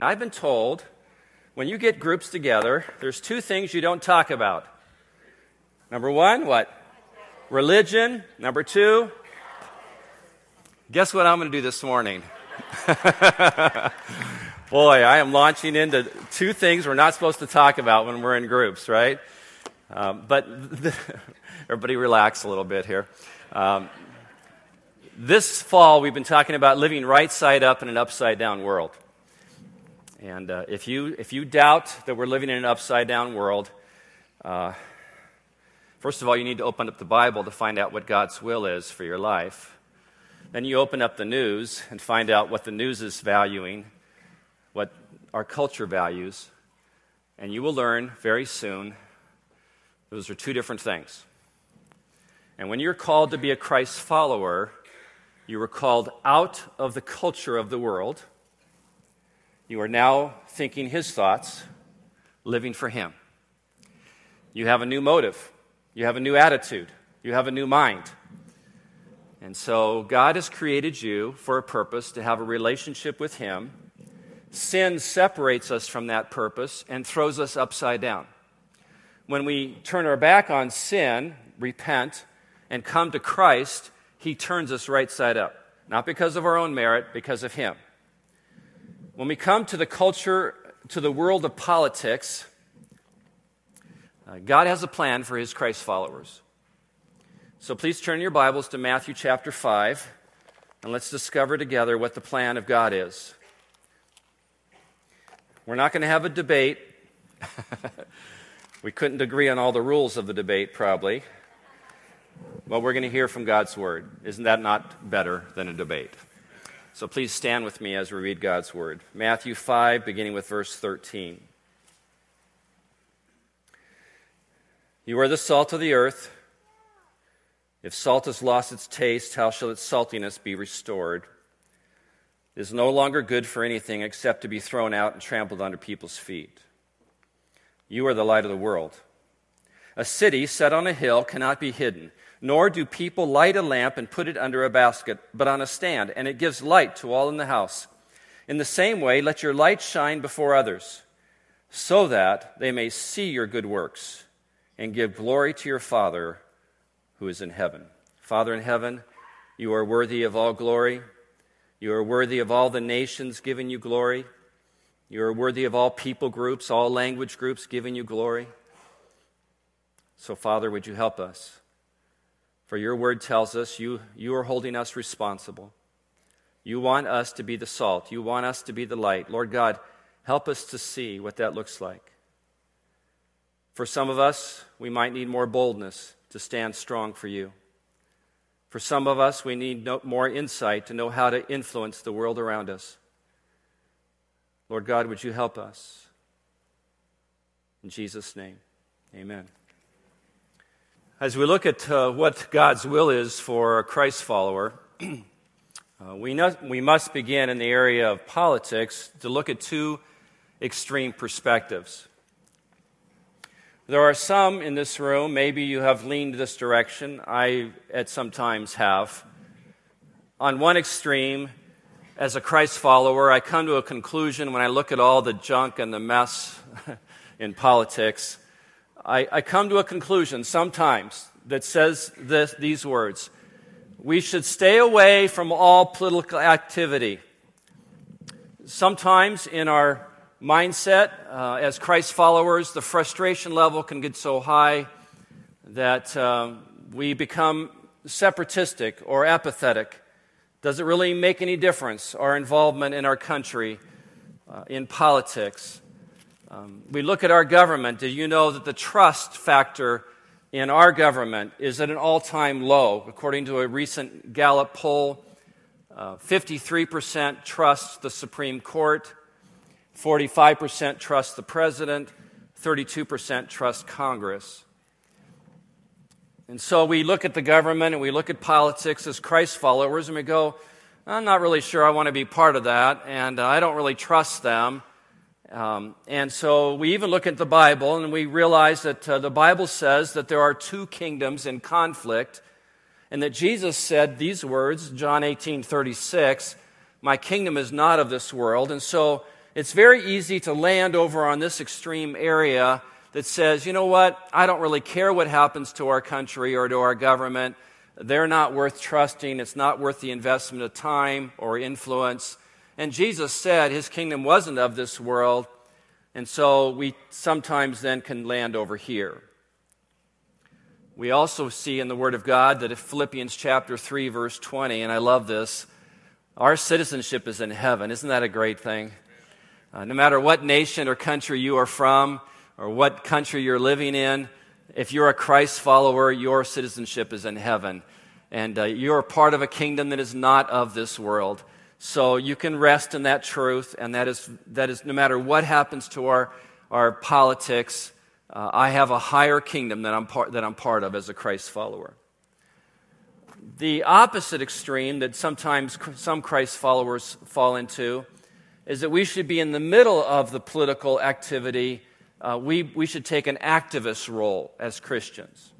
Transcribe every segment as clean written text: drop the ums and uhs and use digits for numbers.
I've been told when you get groups together, there's two things you don't talk about. Number one, what? Religion. Number two, guess what I'm going to do this morning? Boy, I am launching into two things we're not supposed to talk about when we're in groups, right? Everybody relax a little bit here. This fall, we've been talking about living right side up in an upside down world. And if you doubt that we're living in an upside down world, first of all, you need to open up the Bible to find out what God's will is for your life. Then you open up the news and find out what the news is valuing, what our culture values, and you will learn very soon those are two different things. And when you're called to be a Christ follower, you were called out of the culture of the world. You are now thinking His thoughts, living for Him. You have a new motive. You have a new attitude. You have a new mind. And so God has created you for a purpose, to have a relationship with Him. Sin separates us from that purpose and throws us upside down. When we turn our back on sin, repent, and come to Christ, He turns us right side up. Not because of our own merit, because of Him. When we come to the culture, to the world of politics, God has a plan for His Christ followers. So please turn your Bibles to Matthew chapter 5, and let's discover together what the plan of God is. We're not going to have a debate. We couldn't agree on all the rules of the debate, probably. But we're going to hear from God's Word. Isn't that not better than a debate? So please stand with me as we read God's Word. Matthew 5, beginning with verse 13. You are the salt of the earth. If salt has lost its taste, how shall its saltiness be restored? It is no longer good for anything except to be thrown out and trampled under people's feet. You are the light of the world. A city set on a hill cannot be hidden, nor do people light a lamp and put it under a basket, but on a stand, and it gives light to all in the house. In the same way, let your light shine before others, so that they may see your good works and give glory to your Father who is in heaven. Father in heaven, you are worthy of all glory. You are worthy of all the nations giving you glory. You are worthy of all people groups, all language groups giving you glory. So, Father, would you help us? For your word tells us you are holding us responsible. You want us to be the salt. You want us to be the light. Lord God, help us to see what that looks like. For some of us, we might need more boldness to stand strong for you. For some of us, we need more insight to know how to influence the world around us. Lord God, would you help us? In Jesus' name, amen. As we look at what God's will is for a Christ follower, we must begin in the area of politics to look at two extreme perspectives. There are some in this room, maybe you have leaned this direction. I at some times have. On one extreme, as a Christ follower, I come to a conclusion when I look at all the junk and the mess in politics. I come to a conclusion sometimes that says these words: we should stay away from all political activity. Sometimes in our mindset, as Christ followers, the frustration level can get so high that we become separatistic or apathetic. Does it really make any difference, our involvement in our country, in politics? We look at our government. Did you know that the trust factor in our government is at an all-time low? According to a recent Gallup poll, 53% trust the Supreme Court, 45% trust the president, 32% trust Congress. And so we look at the government and we look at politics as Christ followers and we go, I'm not really sure I want to be part of that, and I don't really trust them. And so we even look at the Bible and we realize that the Bible says that there are two kingdoms in conflict, and that Jesus said these words, John 18:36, my kingdom is not of this world. And so it's very easy to land over on this extreme area that says, you know what, I don't really care what happens to our country or to our government. They're not worth trusting. It's not worth the investment of time or influence. And Jesus said his kingdom wasn't of this world, and so we sometimes then can land over here. We also see in the Word of God that if Philippians chapter 3, verse 20, and I love this, our citizenship is in heaven. Isn't that a great thing? No matter what nation or country you are from or what country you're living in, if you're a Christ follower, your citizenship is in heaven. And you're part of a kingdom that is not of this world. So you can rest in that truth, and that is no matter what happens to our politics, I have a higher kingdom that I'm part of as a Christ follower. The opposite extreme that sometimes some Christ followers fall into is that we should be in the middle of the political activity. We should take an activist role as Christians.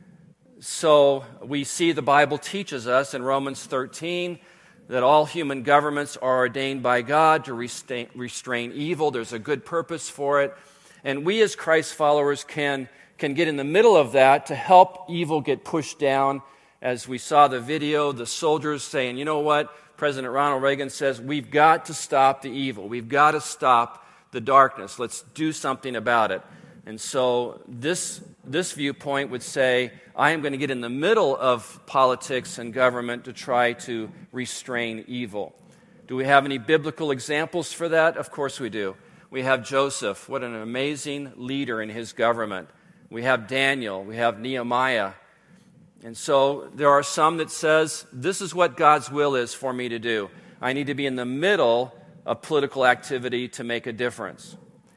So we see the Bible teaches us in Romans 13 that all human governments are ordained by God to restrain evil. There's a good purpose for it. And we as Christ followers can get in the middle of that to help evil get pushed down. As we saw the video, the soldiers saying, you know what? President Ronald Reagan says, we've got to stop the evil. We've got to stop the darkness. Let's do something about it. And so this viewpoint would say, I am going to get in the middle of politics and government to try to restrain evil. Do we have any biblical examples for that? Of course we do. We have Joseph. What an amazing leader in his government. We have Daniel. We have Nehemiah. And so there are some that says, this is what God's will is for me to do. I need to be in the middle of political activity to make a difference.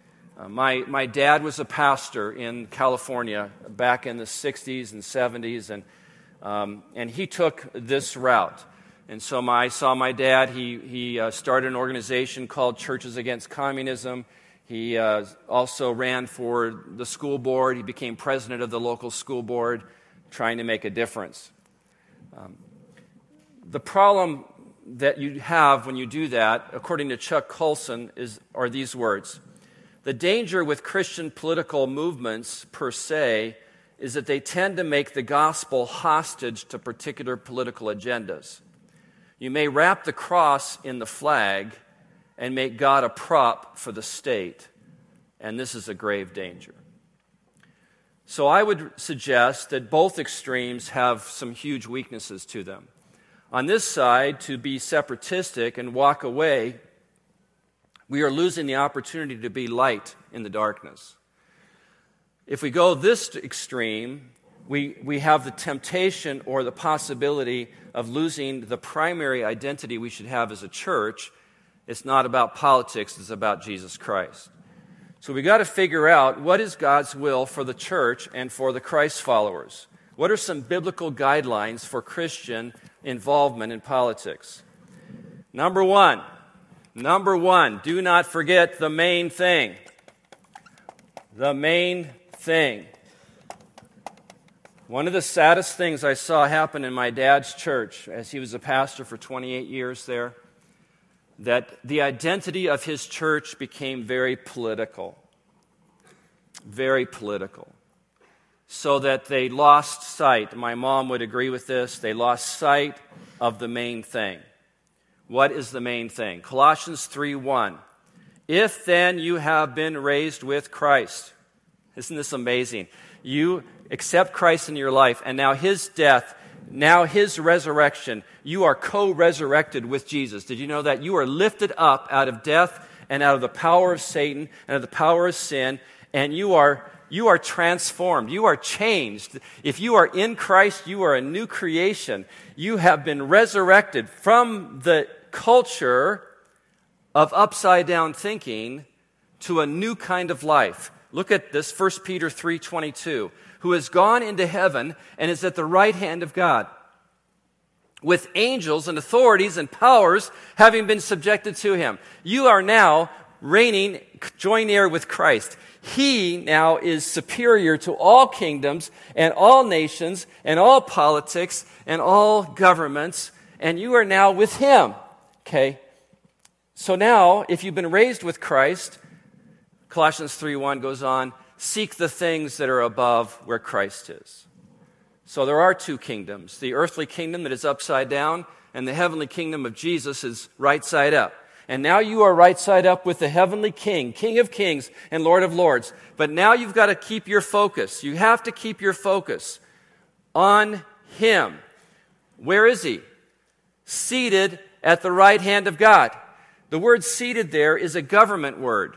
My dad was a pastor in California back in the 60s and 70s, and he took this route. And so I saw my dad. He started an organization called Churches Against Communism. He also ran for the school board. He became president of the local school board, trying to make a difference. The problem that you have when you do that, according to Chuck Colson, are these words. The danger with Christian political movements, per se, is that they tend to make the gospel hostage to particular political agendas. You may wrap the cross in the flag and make God a prop for the state, and this is a grave danger. So I would suggest that both extremes have some huge weaknesses to them. On this side, to be separatistic and walk away, we are losing the opportunity to be light in the darkness. If we go this extreme, we have the temptation or the possibility of losing the primary identity we should have as a church. It's not about politics, it's about Jesus Christ. So we got to figure out what is God's will for the church and for the Christ followers. What are some biblical guidelines for Christian involvement in politics? Number one, do not forget the main thing. The main thing. One of the saddest things I saw happen in my dad's church, as he was a pastor for 28 years there, that the identity of his church became very political. Very political. So that they lost sight, my mom would agree with this, they lost sight of the main thing. What is the main thing? Colossians 3:1. If then you have been raised with Christ. Isn't this amazing? You accept Christ in your life, and now his death, now his resurrection, you are co-resurrected with Jesus. Did you know that? You are lifted up out of death and out of the power of Satan and of the power of sin, and you are transformed. You are changed. If you are in Christ, you are a new creation. You have been resurrected from the culture of upside-down thinking to a new kind of life. Look at this, 1 Peter 3:22, who has gone into heaven and is at the right hand of God, with angels and authorities and powers having been subjected to him. You are now reigning, joint heir with Christ. He now is superior to all kingdoms and all nations and all politics and all governments, and you are now with him. Okay? So now, if you've been raised with Christ, Colossians 3:1 goes on, seek the things that are above where Christ is. So there are two kingdoms, the earthly kingdom that is upside down, and the heavenly kingdom of Jesus is right side up. And now you are right side up with the heavenly King, King of kings and Lord of lords. But now you've got to keep your focus. You have to keep your focus on Him. Where is He? Seated at the right hand of God. The word seated there is a government word.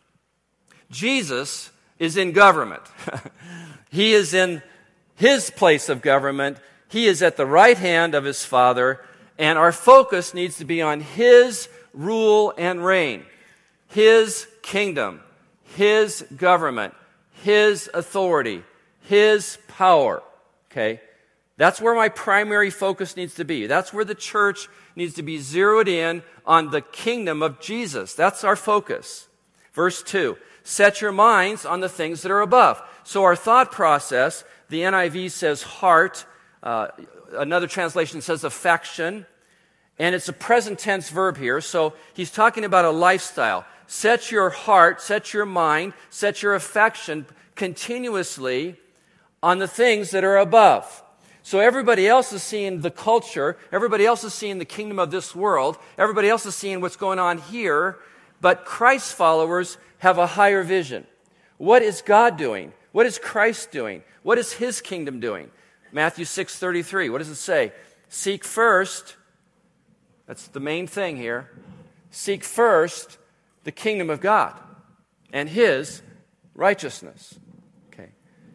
Jesus is in government. He is in His place of government. He is at the right hand of His Father, and our focus needs to be on His rule and reign, His kingdom, His government, His authority, His power. Okay? That's where my primary focus needs to be. That's where the church needs to be zeroed in on the kingdom of Jesus. That's our focus. Verse 2, set your minds on the things that are above. So our thought process, the NIV says heart, another translation says affection, and it's a present tense verb here, so he's talking about a lifestyle. Set your heart, set your mind, set your affection continuously on the things that are above. So everybody else is seeing the culture, everybody else is seeing the kingdom of this world, everybody else is seeing what's going on here, but Christ's followers have a higher vision. What is God doing? What is Christ doing? What is His kingdom doing? Matthew 6:33, what does it say? Seek first, that's the main thing here, seek first the kingdom of God and His righteousness. Okay.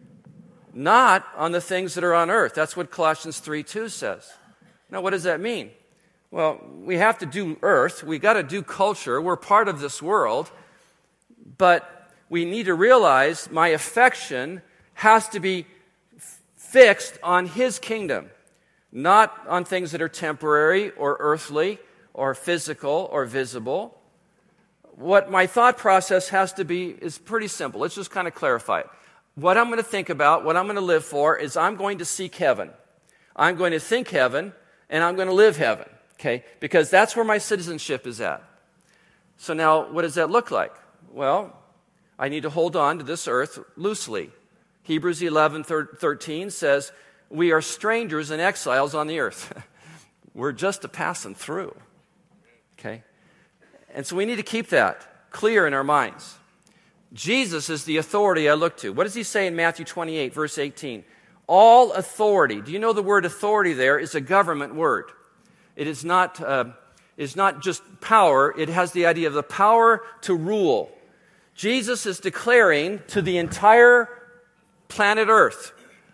Not on the things that are on earth. That's what Colossians 3:2 says. Now, what does that mean? Well, we have to do earth. We got to do culture. We're part of this world. But we need to realize my affection has to be fixed on His kingdom, not on things that are temporary or earthly or physical or visible. What my thought process has to be is pretty simple. Let's just kind of clarify it. What I'm going to think about, what I'm going to live for, is I'm going to seek heaven. I'm going to think heaven, and I'm going to live heaven. Okay? Because that's where my citizenship is at. So now, what does that look like? Well, I need to hold on to this earth loosely. Hebrews 11:13 says, we are strangers and exiles on the earth. We're just a passing through. Okay? And so we need to keep that clear in our minds. Jesus is the authority I look to. What does He say in Matthew 28, verse 18? All authority. Do you know the word authority there is a government word? It is not just power. It has the idea of the power to rule. Jesus is declaring to the entire planet Earth,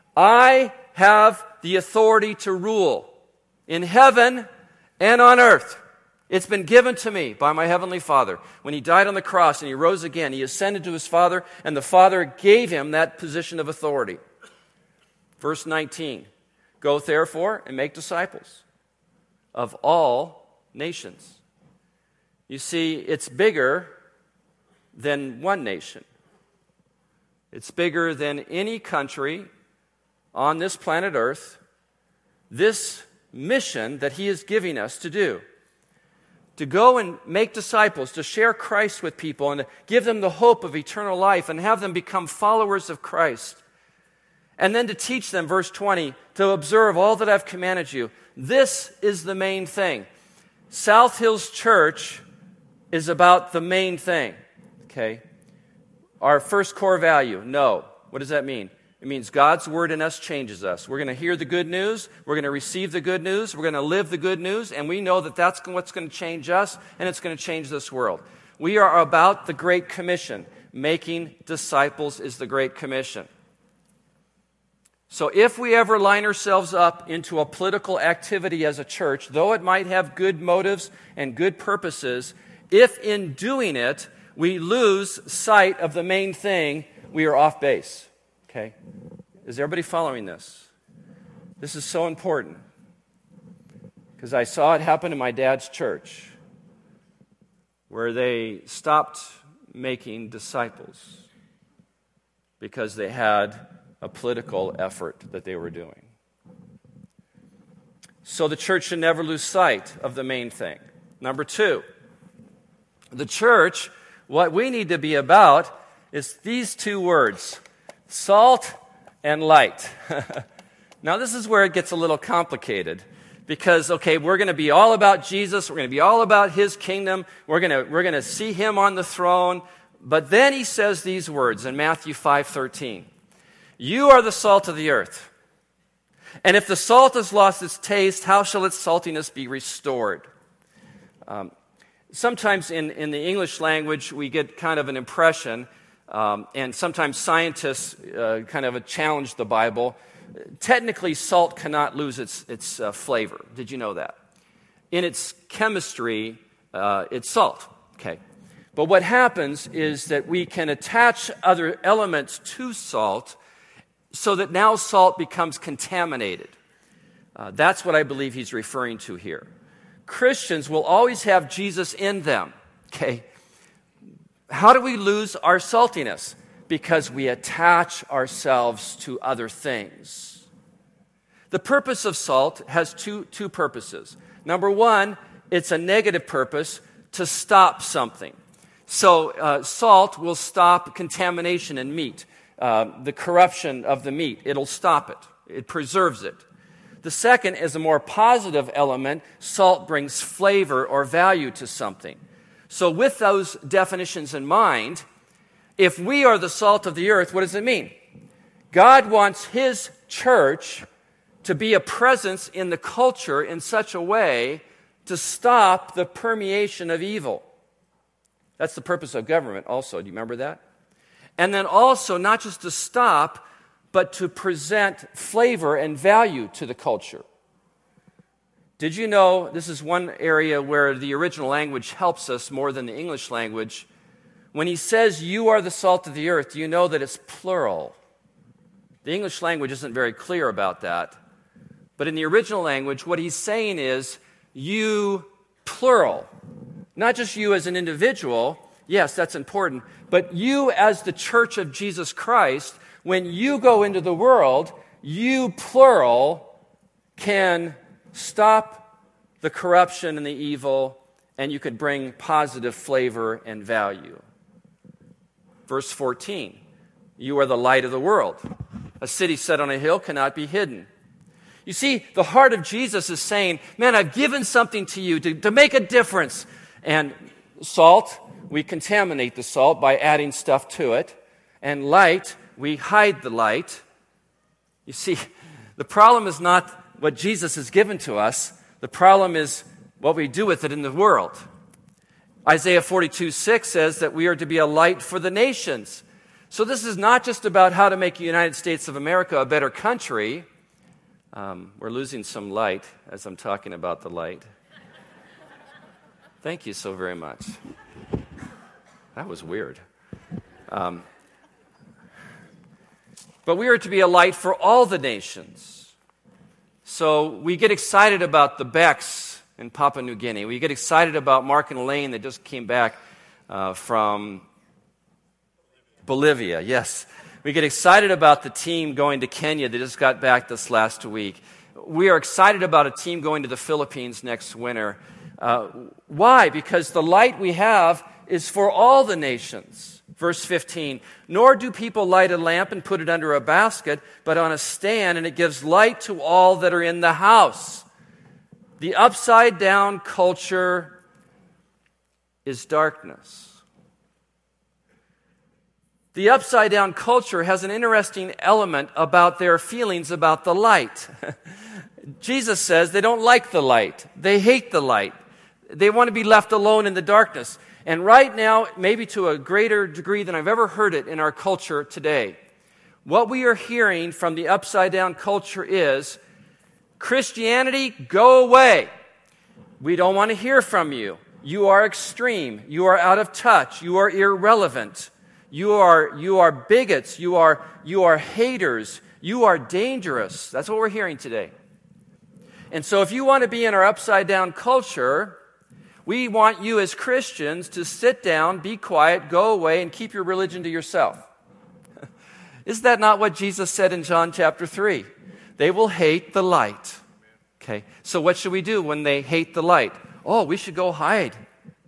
I have the authority to rule in heaven and on earth. It's been given to me by my Heavenly Father. When He died on the cross and He rose again, He ascended to His Father, and the Father gave Him that position of authority. Verse 19, go therefore and make disciples of all nations. You see, it's bigger than one nation. It's bigger than any country on this planet Earth. This mission that He is giving us to do, to go and make disciples, to share Christ with people and to give them the hope of eternal life and have them become followers of Christ. And then to teach them, verse 20, to observe all that I've commanded you. This is the main thing. South Hills Church is about the main thing. Okay? Our first core value, no. What does that mean? It means God's word in us changes us. We're going to hear the good news. We're going to receive the good news. We're going to live the good news. And we know that that's what's going to change us, and it's going to change this world. We are about the Great Commission. Making disciples is the Great Commission. So if we ever line ourselves up into a political activity as a church, though it might have good motives and good purposes, if in doing it we lose sight of the main thing, we are off base. Okay? Is everybody following this? This is so important. Because I saw it happen in my dad's church, where they stopped making disciples because they had a political effort that they were doing. So the church should never lose sight of the main thing. Number two, The church, what we need to be about is these two words, salt and light. Now, this is where it gets a little complicated because, okay, we're going to be all about Jesus. We're going to be all about his kingdom. We're going to see him on the throne. But then he says these words in Matthew 5:13. You are the salt of the earth. And if the salt has lost its taste, how shall its saltiness be restored? Sometimes in the English language, we get kind of an impression, and sometimes scientists kind of challenge the Bible. Technically, salt cannot lose its flavor. Did you know that? In its chemistry, it's salt. Okay. But what happens is that we can attach other elements to salt so that now salt becomes contaminated. That's what I believe he's referring to here. Christians will always have Jesus in them. Okay. How do we lose our saltiness? Because we attach ourselves to other things. The purpose of salt has two purposes. Number one, it's a negative purpose to stop something. So salt will stop contamination in meat, the corruption of the meat. It'll stop it. It preserves it. The second is a more positive element. Salt brings flavor or value to something. So with those definitions in mind, if we are the salt of the earth, what does it mean? God wants his church to be a presence in the culture in such a way to stop the permeation of evil. That's the purpose of government also. Do you remember that? And then also not just to stop, but to present flavor and value to the culture. Did you know this is one area where the original language helps us more than the English language? When he says, you are the salt of the earth, do you know that it's plural? The English language isn't very clear about that. But in the original language, what he's saying is, you, plural. Not just you as an individual, yes, that's important, but you as the church of Jesus Christ, when you go into the world, you, plural, can stop the corruption and the evil, and you could bring positive flavor and value. Verse 14, you are the light of the world. A city set on a hill cannot be hidden. You see, the heart of Jesus is saying, man, I've given something to you to make a difference. And salt, we contaminate the salt by adding stuff to it. And light, we hide the light. You see, the problem is not what Jesus has given to us. The problem is what we do with it in the world. Isaiah 42:6 says that we are to be a light for the nations. So this is not just about how to make the United States of America a better country. We're losing some light as I'm talking about the light. Thank you so very much. That was weird. But we are to be a light for all the nations. So we get excited about the Becks in Papua New Guinea. We get excited about Mark and Elaine that just came back from Bolivia. Yes. We get excited about the team going to Kenya that just got back this last week. We are excited about a team going to the Philippines next winter. Why? Because the light we have is for all the nations. Verse 15, nor do people light a lamp and put it under a basket, but on a stand, and it gives light to all that are in the house. The upside-down culture is darkness. The upside-down culture has an interesting element about their feelings about the light. Jesus says they don't like the light. They hate the light. They want to be left alone in the darkness. And right now, maybe to a greater degree than I've ever heard it in our culture today, what we are hearing from the upside-down culture is, Christianity, go away. We don't want to hear from you. You are extreme. You are out of touch. You are irrelevant. You are bigots. You are haters. You are dangerous. That's what we're hearing today. And so if you want to be in our upside-down culture, we want you as Christians to sit down, be quiet, go away, and keep your religion to yourself. Is that not what Jesus said in John chapter 3? They will hate the light. Okay, so what should we do when they hate the light? Oh, we should go hide.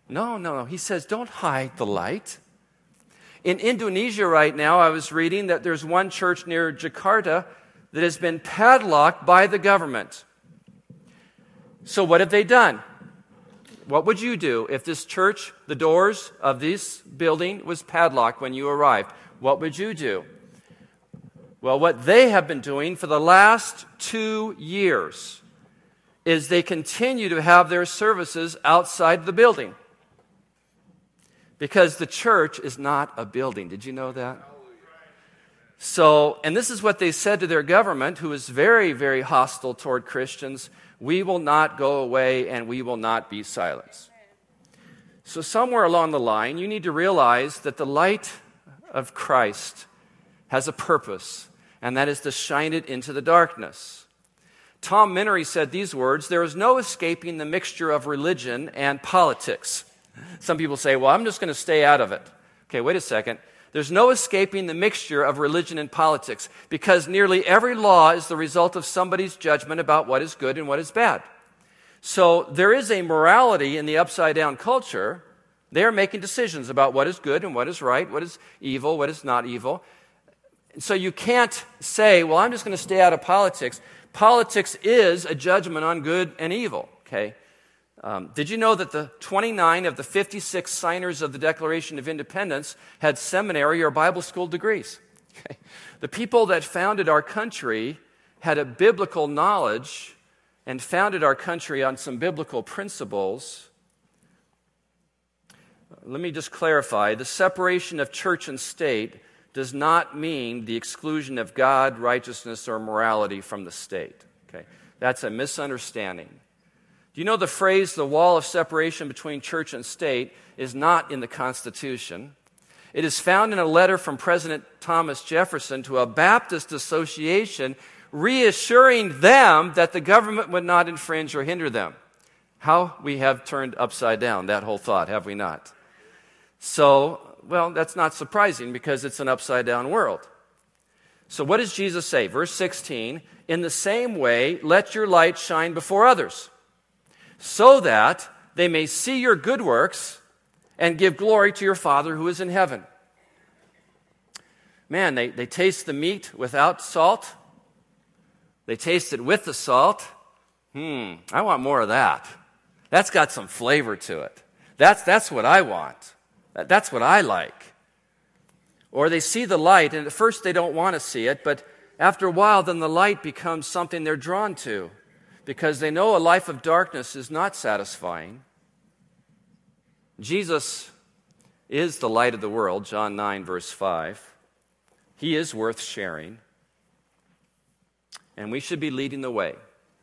No. He says, don't hide the light. In Indonesia right now, I was reading that there's one church near Jakarta that has been padlocked by the government. So what have they done? What would you do if this church, the doors of this building was padlocked when you arrived? What would you do? Well, what they have been doing for the last 2 years is they continue to have their services outside the building. Because the church is not a building. Did you know that? So, and this is what they said to their government, who is very, very hostile toward Christians. We will not go away and we will not be silenced. So somewhere along the line, you need to realize that the light of Christ has a purpose, and that is to shine it into the darkness. Tom Minery said these words, "There is no escaping the mixture of religion and politics." Some people say, well, I'm just going to stay out of it. Okay, wait a second. There's no escaping the mixture of religion and politics because nearly every law is the result of somebody's judgment about what is good and what is bad. So there is a morality in the upside-down culture. They are making decisions about what is good and what is right, what is evil, what is not evil. So you can't say, well, I'm just going to stay out of politics. Politics is a judgment on good and evil, okay? Did you know that the 29 of the 56 signers of the Declaration of Independence had seminary or Bible school degrees? Okay. The people that founded our country had a biblical knowledge and founded our country on some biblical principles. Let me just clarify. The separation of church and state does not mean the exclusion of God, righteousness, or morality from the state. Okay. That's a misunderstanding. Do you know the phrase, the wall of separation between church and state, is not in the Constitution? It is found in a letter from President Thomas Jefferson to a Baptist association reassuring them that the government would not infringe or hinder them. How we have turned upside down that whole thought, have we not? So, well, that's not surprising because it's an upside down world. So what does Jesus say? Verse 16, "In the same way, let your light shine before others, so that they may see your good works and give glory to your Father who is in heaven." Man, they taste the meat without salt. They taste it with the salt. I want more of that. That's got some flavor to it. That's what I want. That's what I like. Or they see the light, and at first they don't want to see it, but after a while, then the light becomes something they're drawn to, because they know a life of darkness is not satisfying. Jesus is the light of the world, John 9, verse 5. He is worth sharing, and we should be leading the way.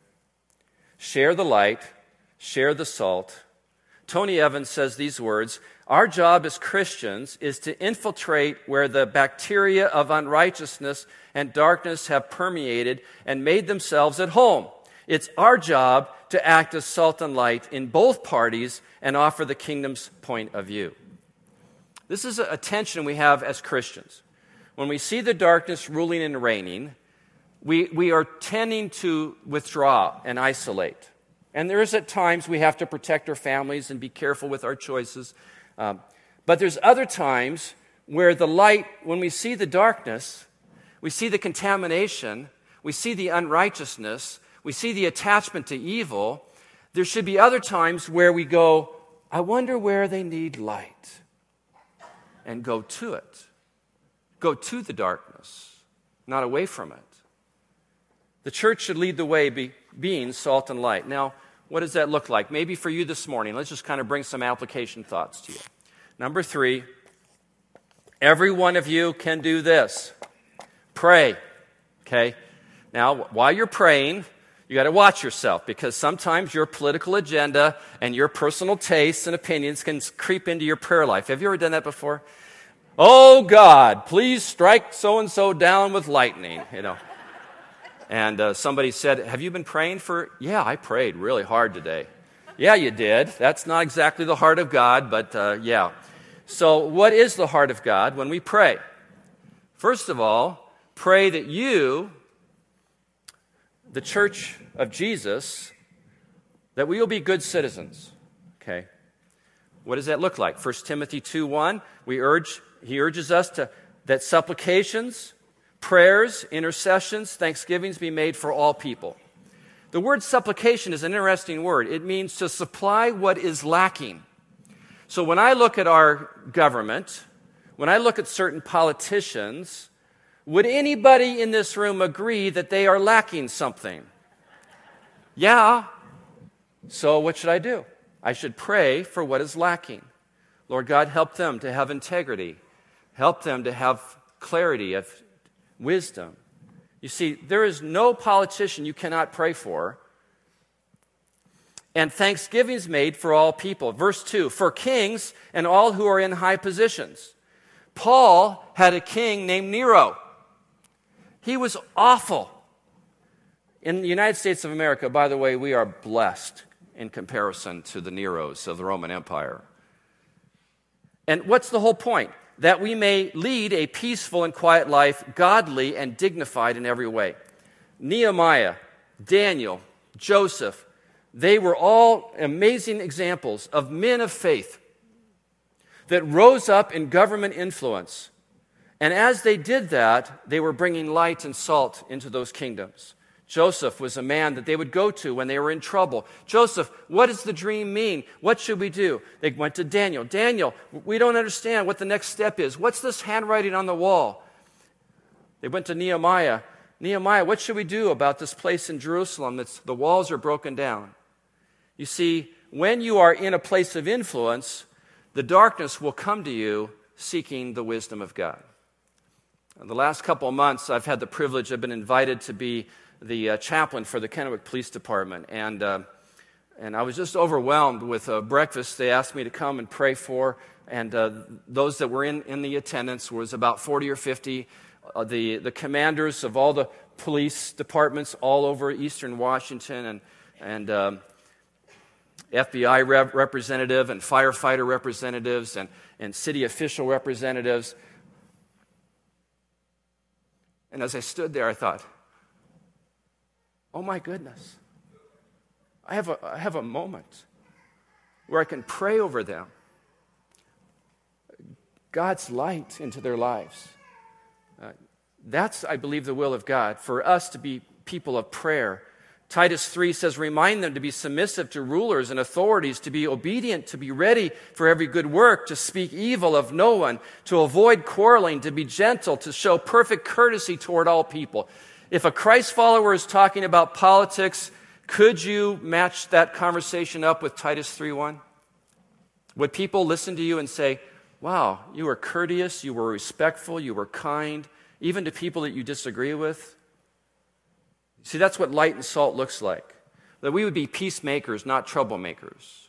Share the light, share the salt. Tony Evans says these words, "Our job as Christians is to infiltrate where the bacteria of unrighteousness and darkness have permeated and made themselves at home. It's our job to act as salt and light in both parties and offer the kingdom's point of view." This is a tension we have as Christians. When we see the darkness ruling and reigning, we are tending to withdraw and isolate. And there is at times we have to protect our families and be careful with our choices. But there's other times where the light, when we see the darkness, we see the contamination, we see the unrighteousness, we see the attachment to evil. There should be other times where we go, I wonder where they need light, and go to it. Go to the darkness, not away from it. The church should lead the way, being salt and light. Now, what does that look like? Maybe for you this morning, let's just kind of bring some application thoughts to you. Number 3, every one of you can do this. Pray, okay? Now, while you're praying, you got to watch yourself, because sometimes your political agenda and your personal tastes and opinions can creep into your prayer life. Have you ever done that before? Oh, God, please strike so-and-so down with lightning, And somebody said, have you been praying for? Yeah, I prayed really hard today. Yeah, you did. That's not exactly the heart of God, but yeah. So what is the heart of God when we pray? First of all, pray that you, the church of Jesus, that we will be good citizens, okay? What does that look like? 1 Timothy 2:1, he urges us that supplications, prayers, intercessions, thanksgivings be made for all people. The word supplication is an interesting word. It means to supply what is lacking. So when I look at our government, when I look at certain politicians, would anybody in this room agree that they are lacking something? Yeah. So what should I do? I should pray for what is lacking. Lord God, help them to have integrity. Help them to have clarity of wisdom. You see, there is no politician you cannot pray for. And thanksgiving is made for all people. Verse 2, for kings and all who are in high positions. Paul had a king named Nero. He was awful. In the United States of America, by the way, we are blessed in comparison to the Neros of the Roman Empire. And what's the whole point? That we may lead a peaceful and quiet life, godly and dignified in every way. Nehemiah, Daniel, Joseph, they were all amazing examples of men of faith that rose up in government influence. And as they did that, they were bringing light and salt into those kingdoms. Joseph was a man that they would go to when they were in trouble. Joseph, what does the dream mean? What should we do? They went to Daniel. Daniel, we don't understand what the next step is. What's this handwriting on the wall? They went to Nehemiah. Nehemiah, what should we do about this place in Jerusalem that's the walls are broken down? You see, when you are in a place of influence, the darkness will come to you seeking the wisdom of God. In the last couple of months, I've had the privilege, I've been invited to be the chaplain for the Kennewick Police Department, and I was just overwhelmed with breakfast they asked me to come and pray for, and those that were in the attendance was about 40 or 50, the commanders of all the police departments all over eastern Washington, and FBI representative and firefighter representatives and city official representatives. And as I stood there, I thought, oh my goodness, I have a moment where I can pray over them. God's light into their lives. That's, I believe, the will of God, for us to be people of prayer. Titus 3 says, remind them to be submissive to rulers and authorities, to be obedient, to be ready for every good work, to speak evil of no one, to avoid quarreling, to be gentle, to show perfect courtesy toward all people. If a Christ follower is talking about politics, could you match that conversation up with Titus 3:1? Would people listen to you and say, wow, you were courteous, you were respectful, you were kind, even to people that you disagree with? See, that's what light and salt looks like. That we would be peacemakers, not troublemakers.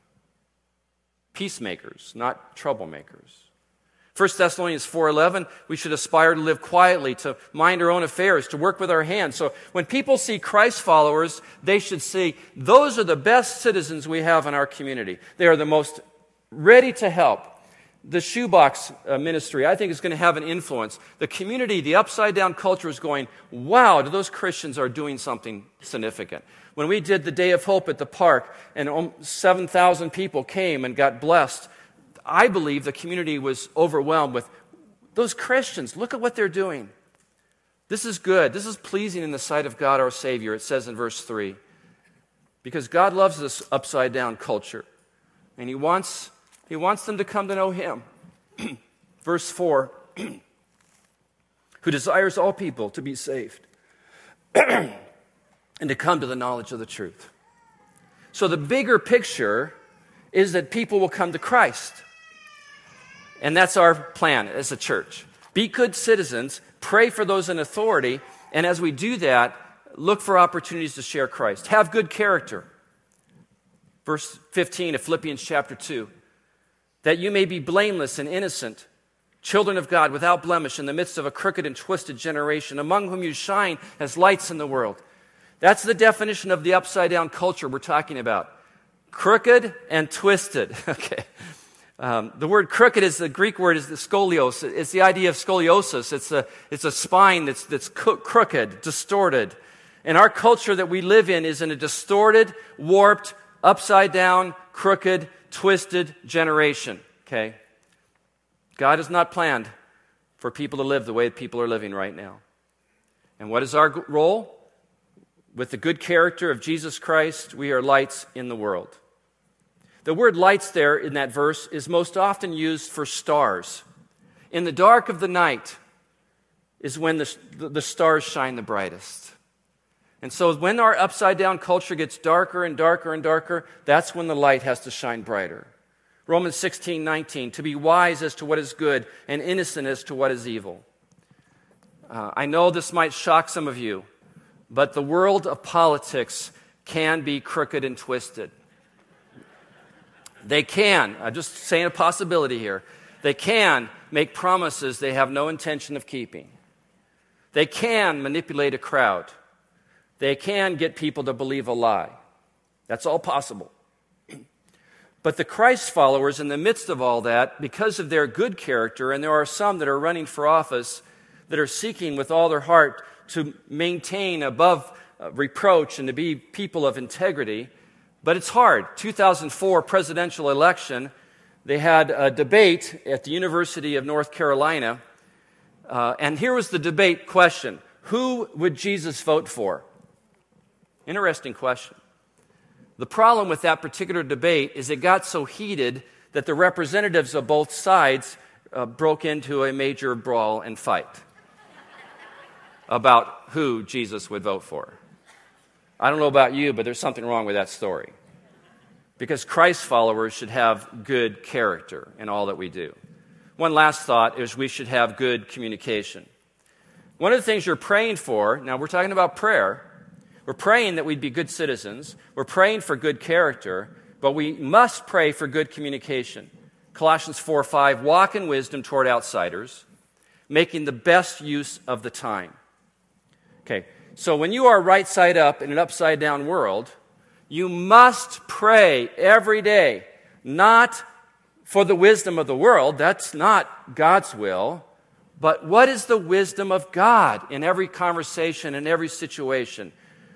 Peacemakers, not troublemakers. 1 Thessalonians 4:11, we should aspire to live quietly, to mind our own affairs, to work with our hands. So when people see Christ followers, they should see those are the best citizens we have in our community. They are the most ready to help. The shoebox ministry, I think, is going to have an influence. The community, the upside-down culture is going, wow, those Christians are doing something significant. When we did the Day of Hope at the park and 7,000 people came and got blessed, I believe the community was overwhelmed with those Christians. Look at what they're doing. This is good. This is pleasing in the sight of God our Savior, it says in verse 3. Because God loves this upside-down culture. And He wants them to come to know Him. Verse 4. Who desires all people to be saved and to come to the knowledge of the truth. So the bigger picture is that people will come to Christ. And that's our plan as a church. Be good citizens, pray for those in authority, and as we do that, look for opportunities to share Christ. Have good character. Verse 15 of Philippians chapter 2. That you may be blameless and innocent, children of God without blemish in the midst of a crooked and twisted generation, among whom you shine as lights in the world. That's the definition of the upside-down culture we're talking about. Crooked and twisted. Okay. The word crooked is the Greek word is the scolios. It's the idea of scoliosis. It's a spine that's crooked, distorted. And our culture that we live in is in a distorted, warped, upside down, crooked, twisted generation, okay? God has not planned for people to live the way people are living right now. And what is our role? With the good character of Jesus Christ, we are lights in the world. The word lights there in that verse is most often used for stars. In the dark of the night is when the stars shine the brightest. And so when our upside-down culture gets darker and darker and darker, that's when the light has to shine brighter. Romans 16:19, to be wise as to what is good and innocent as to what is evil. I know this might shock some of you, but the world of politics can be crooked and twisted. They can, I'm just saying a possibility here, they can make promises they have no intention of keeping. They can manipulate a crowd. They can get people to believe a lie. That's all possible. But the Christ followers, in the midst of all that, because of their good character, and there are some that are running for office that are seeking with all their heart to maintain above reproach and to be people of integrity, but it's hard. 2004 presidential election, they had a debate at the University of North Carolina, and here was the debate question. Who would Jesus vote for? Interesting question. The problem with that particular debate is it got so heated that the representatives of both sides broke into a major brawl and fight about who Jesus would vote for. I don't know about you, but there's something wrong with that story. Because Christ followers should have good character in all that we do. One last thought is we should have good communication. One of the things you're praying for, now we're talking about prayer, we're praying that we'd be good citizens. We're praying for good character, but we must pray for good communication. Colossians 4:5, walk in wisdom toward outsiders, making the best use of the time. Okay, so when you are right side up in an upside down world, you must pray every day, not for the wisdom of the world, that's not God's will, but what is the wisdom of God in every conversation, in every situation?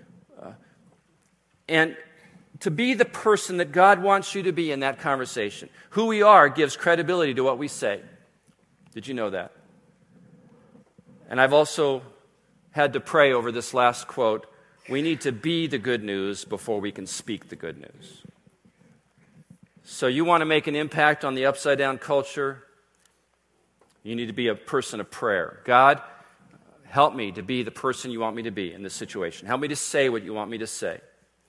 And to be the person that God wants you to be in that conversation. Who we are gives credibility to what we say. Did you know that? And I've also had to pray over this last quote. We need to be the good news before we can speak the good news. So you want to make an impact on the upside-down culture? You need to be a person of prayer. God, help me to be the person you want me to be in this situation. Help me to say what you want me to say.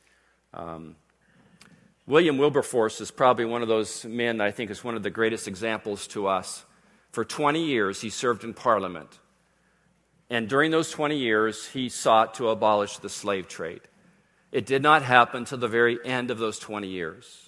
William Wilberforce is probably one of those men that I think is one of the greatest examples to us. For 20 years, he served in Parliament. And during those 20 years, he sought to abolish the slave trade. It did not happen till the very end of those 20 years.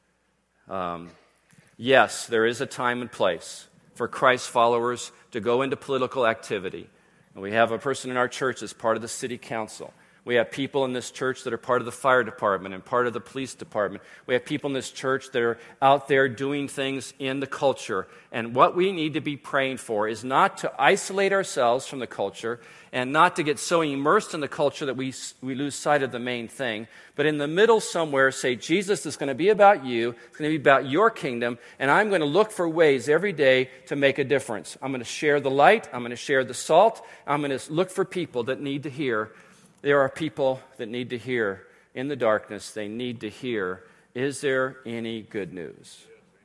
Yes, there is a time and place for Christ followers to go into political activity. And we have a person in our church as part of the city council. We have people in this church that are part of the fire department and part of the police department. We have people in this church that are out there doing things in the culture. And what we need to be praying for is not to isolate ourselves from the culture and not to get so immersed in the culture that we lose sight of the main thing, but in the middle somewhere say, Jesus is going to be about you, it's going to be about your kingdom, and I'm going to look for ways every day to make a difference. I'm going to share the light, I'm going to share the salt, I'm going to look for people that need to hear. There are people that need to hear in the darkness. They need to hear, is there any good news?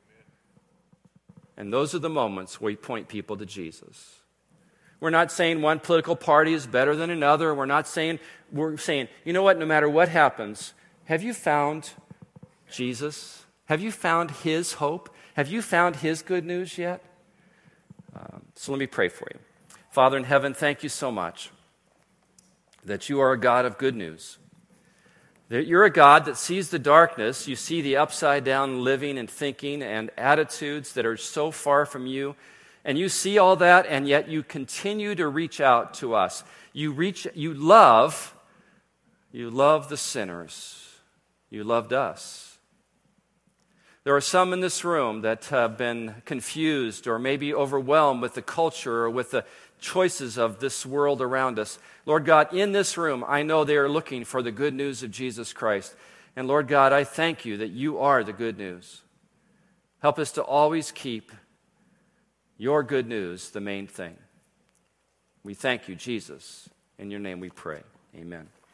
And those are the moments where we point people to Jesus. We're not saying one political party is better than another. We're saying, you know what, no matter what happens, have you found Jesus? Have you found His hope? Have you found His good news yet? So let me pray for you. Father in heaven, thank you so much that you are a God of good news. That you're a God that sees the darkness. You see the upside-down living and thinking and attitudes that are so far from you. And you see all that, and yet you continue to reach out to us. You love the sinners. You loved us. There are some in this room that have been confused or maybe overwhelmed with the culture or with the choices of this world around us. Lord God, in this room, I know they are looking for the good news of Jesus Christ. And Lord God, I thank you that you are the good news. Help us to always keep your good news the main thing. We thank you, Jesus. In your name we pray. Amen.